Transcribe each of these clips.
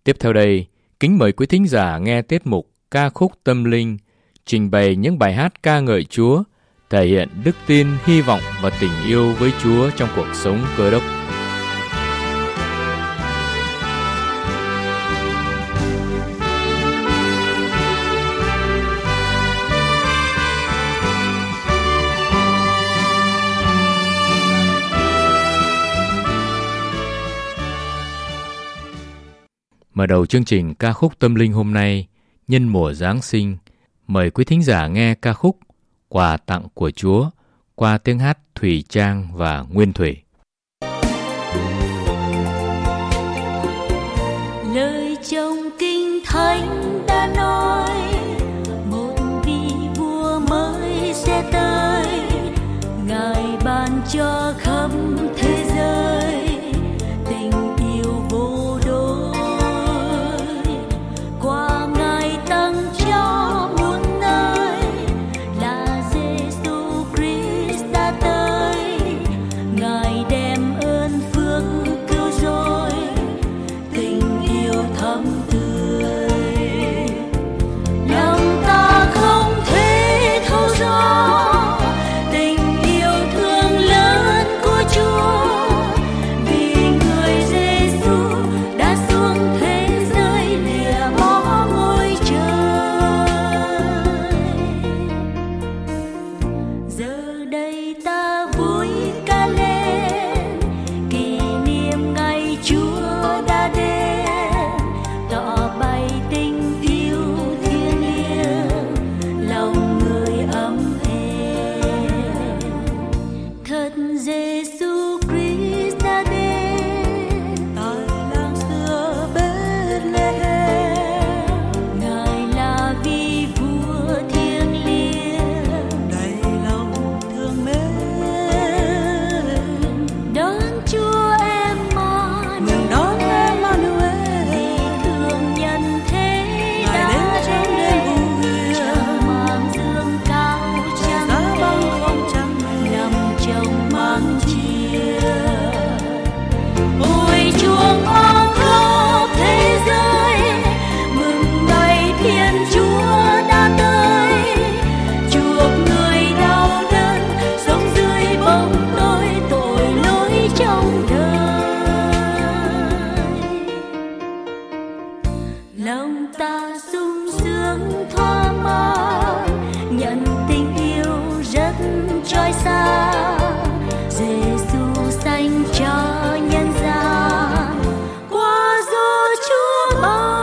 Tiếp theo đây, kính mời quý thính giả nghe tiết mục Ca khúc tâm linh, trình bày những bài hát ca ngợi Chúa, thể hiện đức tin, hy vọng và tình yêu với Chúa trong cuộc sống Cơ Đốc. Mở đầu chương trình ca khúc tâm linh hôm nay, nhân mùa Giáng sinh, mời quý thính giả nghe ca khúc Quà tặng của Chúa qua tiếng hát Thùy Trang và Nguyên Thủy. Lời trong Kinh Thánh đã nói, một vị vua mới sẽ tới, Ngài ban cho khắp thế giới tình yêu vô đối. Qua Ngài tăng cho muôn nơi, là Giêsu Christ đã tới, Ngài đem ơn phước cứu rỗi, tình yêu thắm tươi. Lòng ta không thể thấu rõ tình yêu thương lớn của Chúa, vì người Giêsu đã xuống thế giới lìa bỏ ngôi trời. Giờ đây ta vui ca lên, kỷ niệm ngày Chúa đã đến, tỏ bày tình yêu thiêng liêng, lòng người ấm êm. Thật Giêsu Christ đã đến tại làng xưa Bethlehem, Ngài là vị vua thiêng liêng, đầy lòng thương mến. Đón Chúa Emmanuel, đón Emmanuel, vì thương nhân thế đã đến, chẳng mang dương cao trắng nằm trong màn chia. Ôi chuông vang khắp thế giới, mừng đầy Thiên Chúa đã tới, chuộc người đau đớn sống dưới bóng tối tội lỗi trong đời. Lòng ta sung sướng thỏa mãn, nhận tình yêu rất trói sáng, Giêsu sanh cho nhân gian qua gió Chúa ban.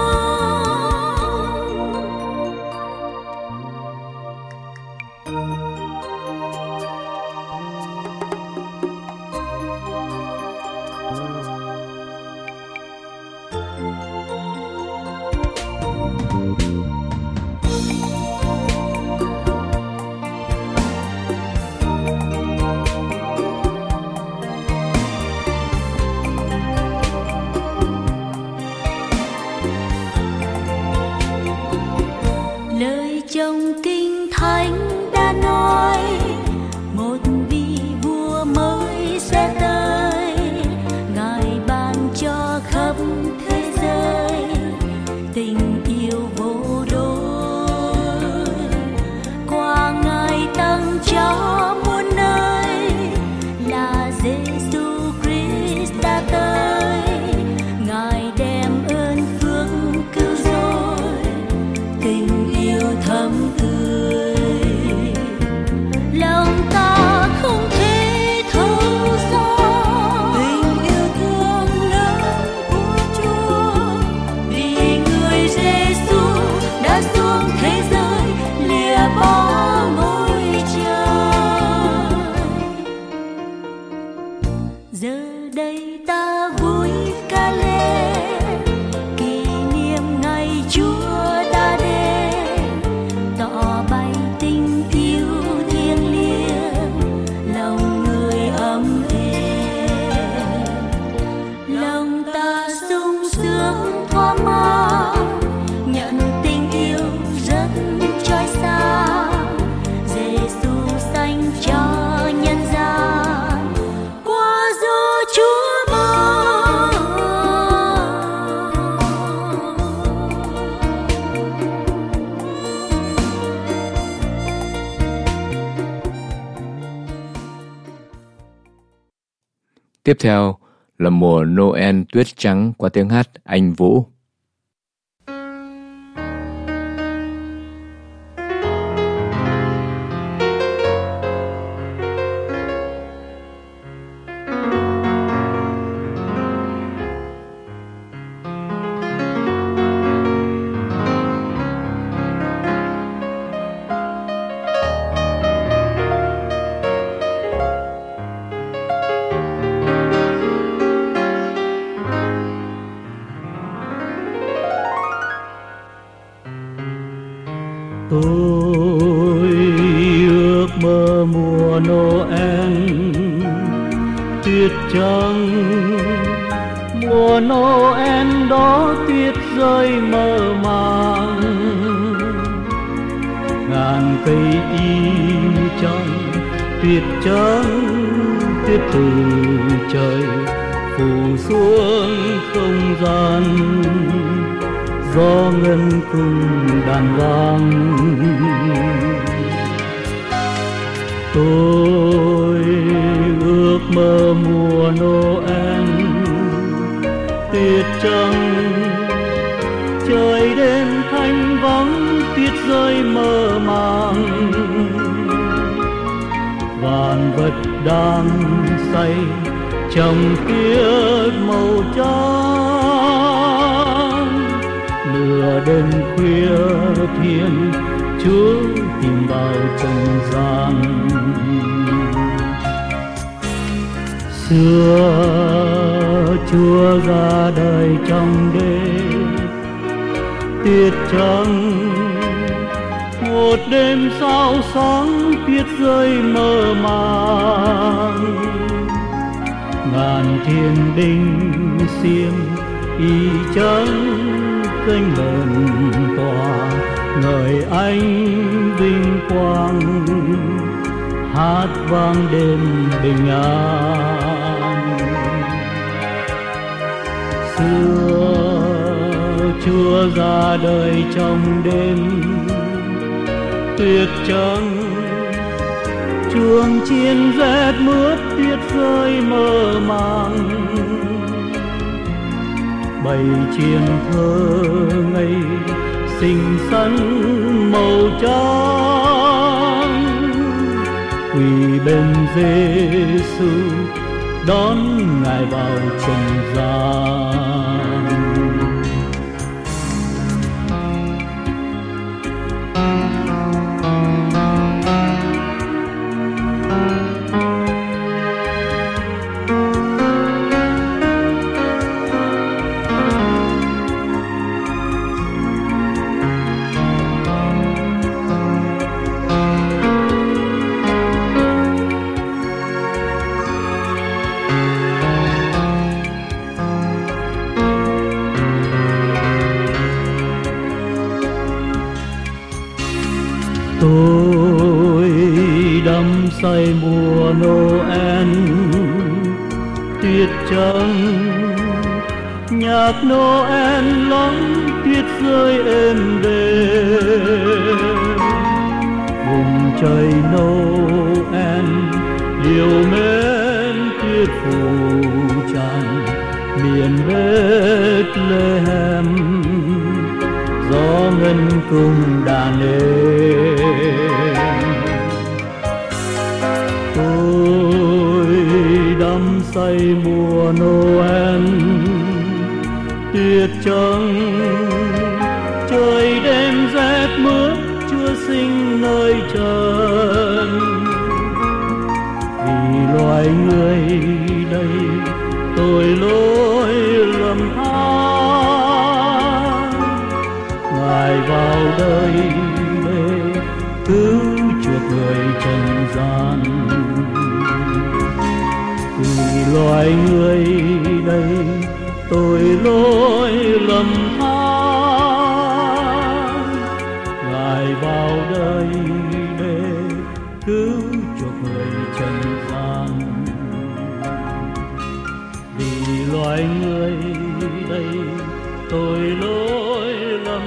Lời trong Kinh Thánh đã nói, một vị vua mới sẽ tới, Ngài ban cho khắp thế giới tình yêu vô đối. Qua Ngài tăng cho muôn nơi, là Giêsu Christ đã tới, Ngài đem ơn phước cứu rỗi, tình yêu thắm tươi. Lòng ta không thể thấu rõ tình yêu thương lớn của Chúa, vì người Giêsu đã xuống thế giới lìa bỏ ngôi trời. Giờ đây ta vui ca lên, kỷ niệm ngày Chúa đã đến, tỏ bày tình yêu thiêng liêng, lòng người ấm êm. Lòng ta sung sướng thỏa mãn, nhận tình yêu rất trói sáng, Giêsu sanh cho nhân gian qua gió Chúa ban. Tiếp theo là mùa Noel tuyết trắng qua tiếng hát Anh Vũ. Tôi ước mơ mùa Noel tuyết trắng, mùa Noel đó tuyết rơi mơ màng, ngàn cây im trong tuyết trắng, tuyết từ trời phủ xuống không gian, gió ngân cung đàn vang. Tôi ước mơ mùa Noel tuyết trắng, trời đêm thanh vắng tuyết rơi mơ màng, vạn vật đang say trong tuyết màu trắng. Nửa đêm khuya thiên Chúa tìm vào trần gian. Xưa Chúa ra đời trong đêm tuyết trắng, một đêm sao sáng tuyết rơi mơ màng, ngàn thiên binh xiêm y trắng kênh lần tỏa ngời ánh vinh quang, hát vang đêm bình an. Xưa Chúa ra đời trong đêm tuyết trắng, chuông chiên rét mướt tuyết rơi mơ màng, bầy chiên thơ ngây xinh xắn màu trắng, quỳ bên Giêsu đón Ngài vào trần gian. Tôi đắm say mùa Noel tuyết trắng, nhạc Noel lắng tuyết rơi êm đềm, vùng trời Noel yêu mến tuyết phủ tràn miền Bethlehem, gió ngân cung đàn êm. Tôi đắm say mùa Noel tuyết trắng, trời đêm rét mướt Chúa sinh nơi trần, vì loài người đây tội lỗi lầm than, Ngài vào đời để cứu chuộc người trần gian. Vì loài người đây tội lỗi lầm than, Ngài vào đời để cứu chuộc người trần gian. Vì loài người đây tội lỗi lầm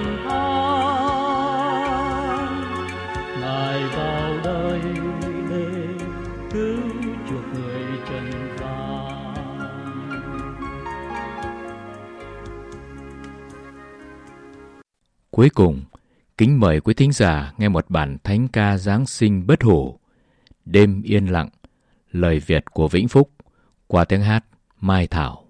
than, Ngài vào đời để cứu chuộc người trần gian. cuối cùng, kính mời quý thính giả nghe một bản thánh ca Giáng sinh bất hủ, Đêm yên lặng, lời Việt của Vĩnh Phúc, qua tiếng hát Mai Thảo.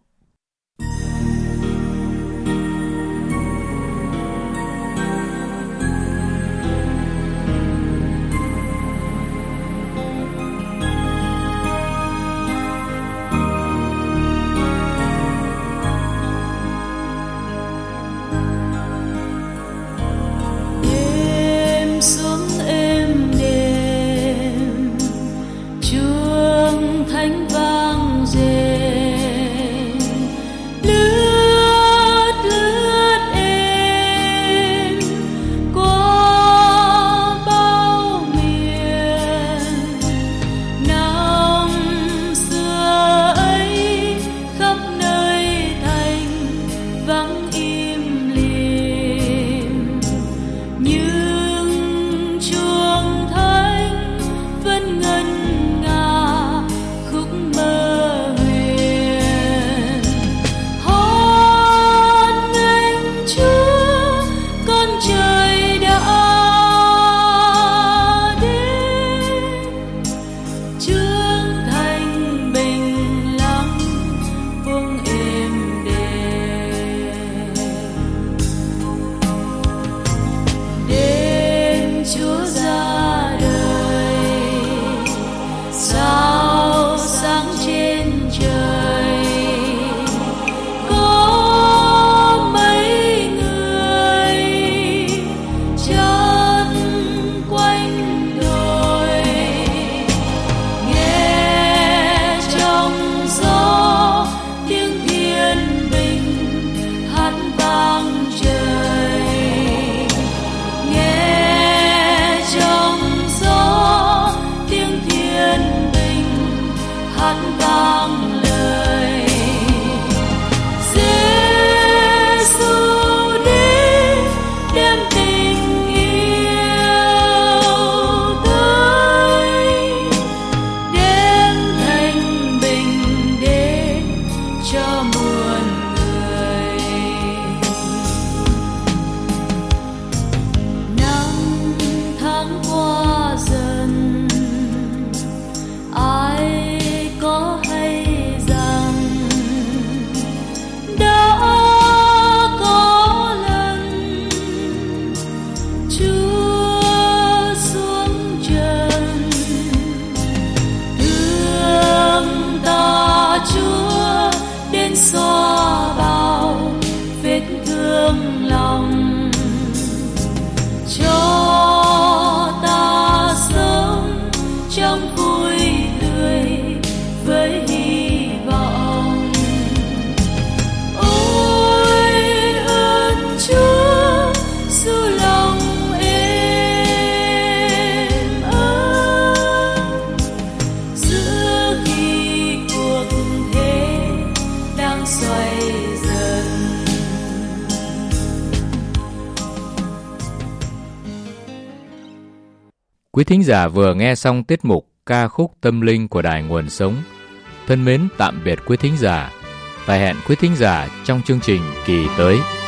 Quý thính giả vừa nghe xong tiết mục ca khúc tâm linh của Đài Nguồn Sống. Thân mến tạm biệt quý thính giả và hẹn quý thính giả trong chương trình kỳ tới.